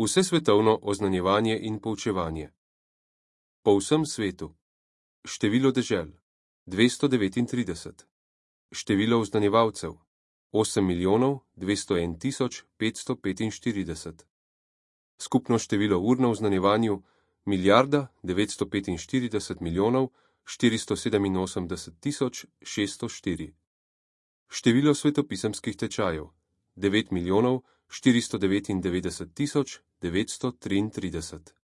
Vsesvetovno oznanjevanje in poučevanje. Po vsem svetu. Število dežel 239. Število oznanjevalcev 8.201.545. Skupno število ur na oznanjevanju 1.945.487.604. Število svetopisemskih tečajev 9.499.933.